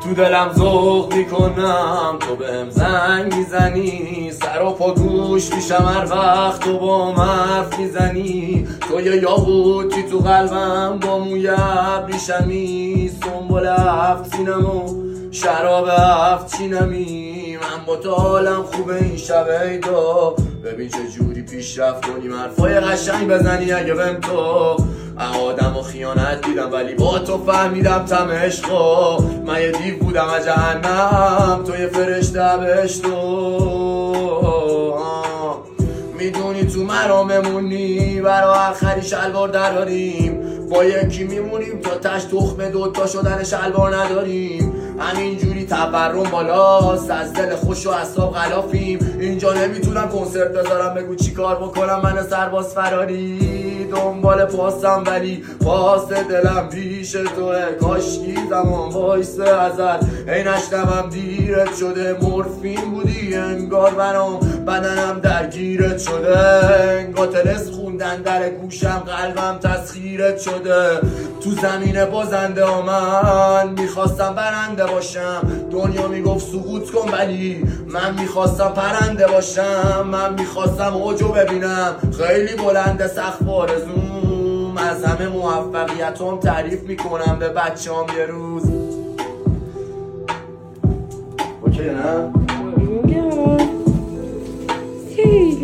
تو دلم ذوق میکنم تو بهم زنگ میزنی، سر و پا گوش میشم هر وقت تو با حرف میزنی. تو یه یاقوتی تو قلبم با موی ابریشمی، سنبل هفت سینم و شراب هفت چینمی. من با تو حالم خوبه این شب عیدا، ببین چه جوری پیشرفت کنیم حرفای قشنگ بزنی. اگه بهم تو آدم و خیانت دیدم ولی با تو فهمیدم تم عشقا. من یه دیو بودم از جهنم، تو یه فرشته بهشتو. میدونی تو مرا ممونی، برا آخری شلوار دراریم. با یکی میمونیم تا تش تخمه دوتا شدن شلوار نداریم. همینجوری تورم بالاست، از دل خوش و اعصاب غلافیم. اینجا نمیتونم کنسرت بذارم، بگو چی کار بکنم من سرباز فراری. دنبال پاسم ولی پاس دلم پیش توه. کاشکی زمان وایسه ازت ای نشنوم دیرت شده. مورفین بودی انگار برام بدنم درگیرت شده. انگار تلس خوندن در گوشم قلبم تسخیرت شده. تو زمین بازنده ها من میخواستم برنده باشم. دنیا میگفت سقوط کن ولی من میخواستم پرنده باشم. من میخواستم اوجو ببینم خیلی بلنده سقف آرزوم. از همه موفقیتام تعریف میکنم به بچه‌ام یه روز. اوکی نه؟